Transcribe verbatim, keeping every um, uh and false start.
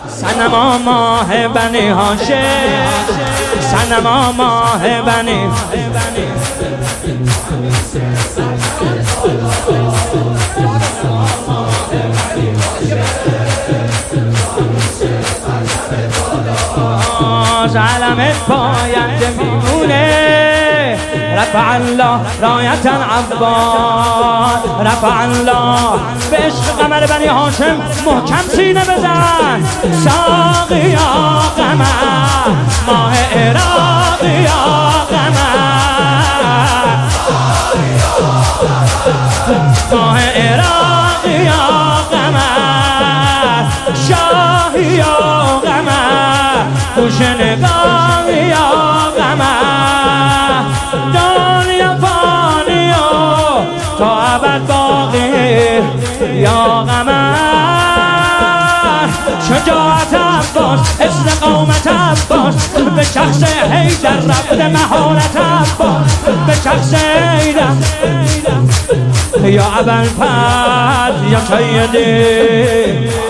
صنما ماه بنی هاشم، صنما ماه بنی علمت باید میمونه. رفع الله رایت العباد، رفع الله به عشق قمر بنی هاشم محکم سینه بزن. ساقیا قمر ماه عراقیا قمر، ماه عراقیا قمر، شاهیا قمر، گوش نگاه یا قمر. دنیا فانی و تا ابد باقی یا قمر. شجاعت عباس، استقامت عباس، به شخص حیدر رفته مهارت عباس، به شخص حیدر یا ابوالفضل یا سیدی